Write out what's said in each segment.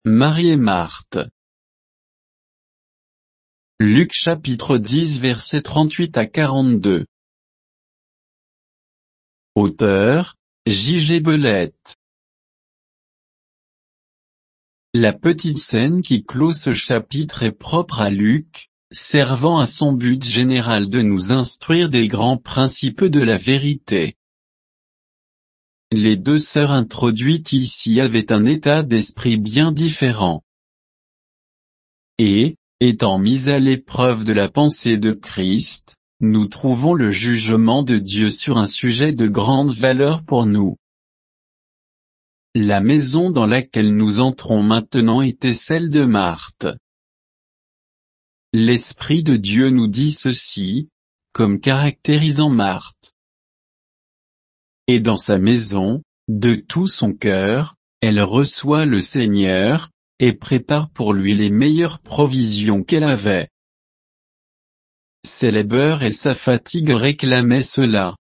Marie et Marthe. Luc chapitre 10 versets 38 à 42. Auteur, J.G. Belette. La petite scène qui clôt ce chapitre est propre à Luc, servant à son but général de nous instruire des grands principes de la vérité. Les deux sœurs introduites ici avaient un état d'esprit bien différent. Et, étant mises à l'épreuve de la pensée de Christ, nous trouvons le jugement de Dieu sur un sujet de grande valeur pour nous. La maison dans laquelle nous entrons maintenant était celle de Marthe. L'Esprit de Dieu nous dit ceci, comme caractérisant Marthe. Et dans sa maison, de tout son cœur, elle reçoit le Seigneur, et prépare pour lui les meilleures provisions qu'elle avait. Ses labeurs et sa fatigue réclamaient cela.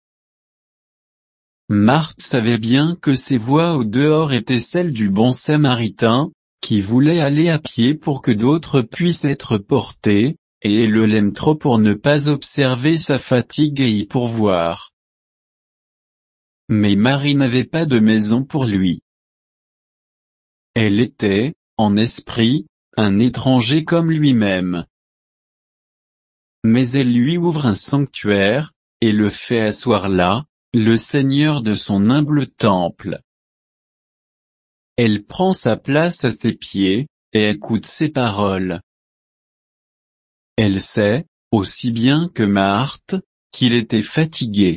Marthe savait bien que ses voies au dehors étaient celles du bon Samaritain, qui voulait aller à pied pour que d'autres puissent être portés, et le l'aime trop pour ne pas observer sa fatigue et y pourvoir. Mais Marie n'avait pas de maison pour lui. Elle était, en esprit, un étranger comme lui-même. Mais elle lui ouvre un sanctuaire, et le fait asseoir là, le Seigneur de son humble temple. Elle prend sa place à ses pieds, et écoute ses paroles. Elle sait, aussi bien que Marthe, qu'il était fatigué.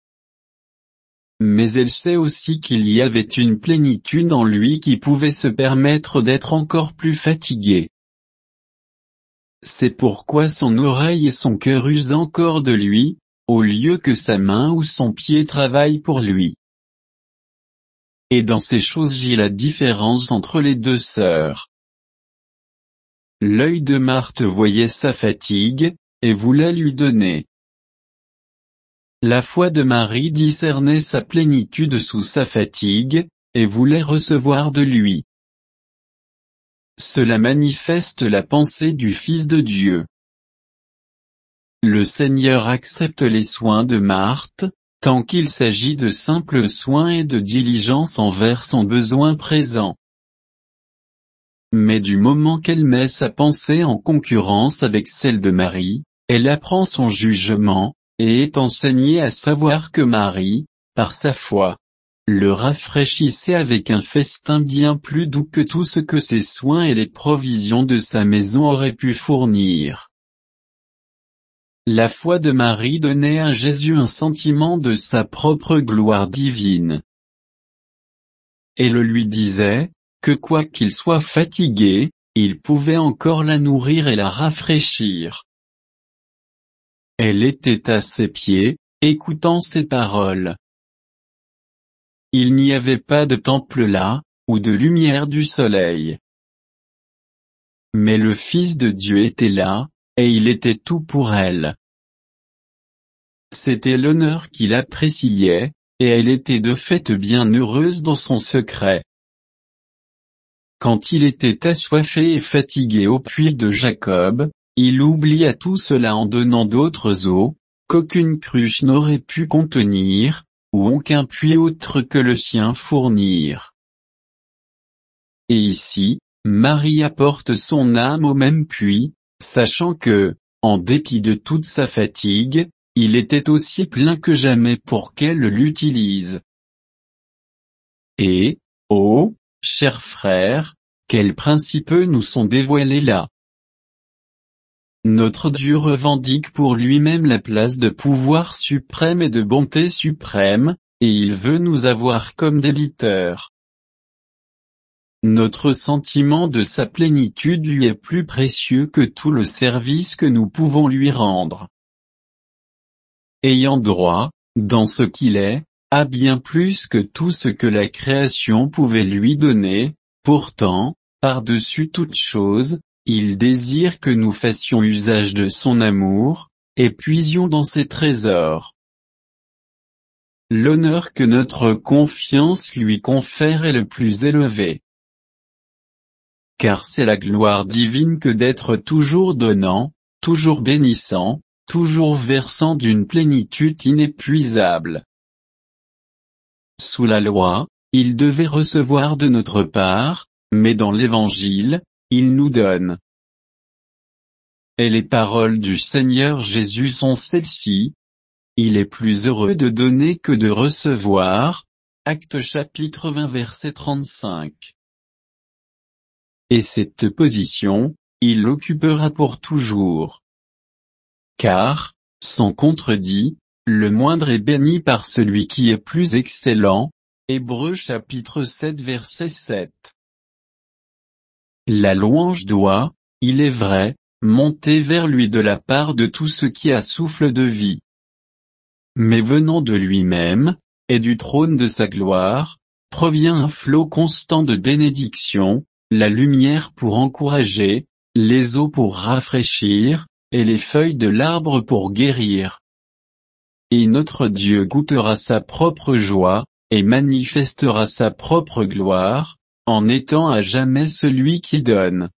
Mais elle sait aussi qu'il y avait une plénitude en lui qui pouvait se permettre d'être encore plus fatigué. C'est pourquoi son oreille et son cœur usent encore de lui, au lieu que sa main ou son pied travaillent pour lui. Et dans ces choses gît la différence entre les deux sœurs. L'œil de Marthe voyait sa fatigue, et voulait lui donner. La foi de Marie discernait sa plénitude sous sa fatigue, et voulait recevoir de lui. Cela manifeste la pensée du Fils de Dieu. Le Seigneur accepte les soins de Marthe, tant qu'il s'agit de simples soins et de diligence envers son besoin présent. Mais du moment qu'elle met sa pensée en concurrence avec celle de Marie, elle apprend son jugement, et est enseignée à savoir que Marie, par sa foi, le rafraîchissait avec un festin bien plus doux que tout ce que ses soins et les provisions de sa maison auraient pu fournir. La foi de Marie donnait à Jésus un sentiment de sa propre gloire divine. Elle lui disait, que quoi qu'il soit fatigué, il pouvait encore la nourrir et la rafraîchir. Elle était à ses pieds, écoutant ses paroles. Il n'y avait pas de temple là, ou de lumière du soleil. Mais le Fils de Dieu était là, et il était tout pour elle. C'était l'honneur qu'il appréciait, et elle était de fait bien heureuse dans son secret. Quand il était assoiffé et fatigué au puits de Jacob, il oublia tout cela en donnant d'autres eaux, qu'aucune cruche n'aurait pu contenir, ou aucun puits autre que le sien fournir. Et ici, Marie apporte son âme au même puits, sachant que, en dépit de toute sa fatigue, il était aussi plein que jamais pour qu'elle l'utilise. Et, oh, chers frères, quels principes nous sont dévoilés là. Notre Dieu revendique pour lui-même la place de pouvoir suprême et de bonté suprême, et il veut nous avoir comme débiteurs. Notre sentiment de sa plénitude lui est plus précieux que tout le service que nous pouvons lui rendre. Ayant droit, dans ce qu'il est, à bien plus que tout ce que la création pouvait lui donner, pourtant, par-dessus toute chose, il désire que nous fassions usage de son amour, et puisions dans ses trésors. L'honneur que notre confiance lui confère est le plus élevé. car c'est la gloire divine que d'être toujours donnant, toujours bénissant, toujours versant d'une plénitude inépuisable. Sous la loi, il devait recevoir de notre part, mais dans l'Évangile, il nous donne. Et les paroles du Seigneur Jésus sont celles-ci. Il est plus heureux de donner que de recevoir. Actes chapitre 20 verset 35. Et cette position, il l'occupera pour toujours. Car, sans contredit, le moindre est béni par celui qui est plus excellent. Hébreux chapitre 7 verset 7. La louange doit, il est vrai, monter vers lui de la part de tout ce qui a souffle de vie. Mais venant de lui-même, et du trône de sa gloire, provient un flot constant de bénédiction, la lumière pour encourager, les eaux pour rafraîchir, et les feuilles de l'arbre pour guérir. Et notre Dieu goûtera sa propre joie, et manifestera sa propre gloire, en étant à jamais celui qui donne.